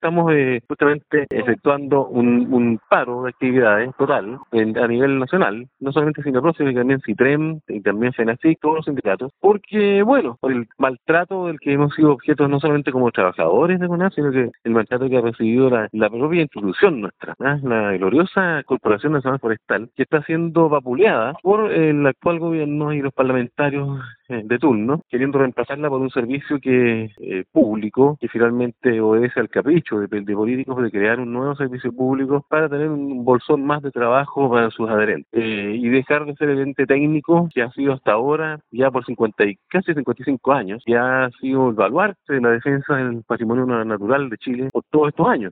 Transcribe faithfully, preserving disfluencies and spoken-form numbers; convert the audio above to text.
estamos eh, justamente efectuando un, un paro de actividades total en, a nivel nacional, no solamente Sinapro, sino que también CITREM y también FENACIC, todos los sindicatos, porque, bueno, por el maltrato del que hemos sido objetos no solamente como trabajadores de CONAF, sino que el maltrato que ha recibido la, la propia institución nuestra, ¿eh? La gloriosa Corporación Nacional Forestal, que está siendo vapuleada por el actual gobierno y los parlamentarios eh, de turno, queriendo reemplazarla por un servicio que eh, público, que finalmente obedece al capricho de, de políticos de crear un nuevo servicio público para tener un bolsón más de trabajo para sus adherentes eh, y dejar de ser el ente técnico que ha sido hasta ahora, ya por cincuenta y casi cincuenta y cinco años, que ha sido el baluarte de la defensa del patrimonio natural de Chile por todos estos años.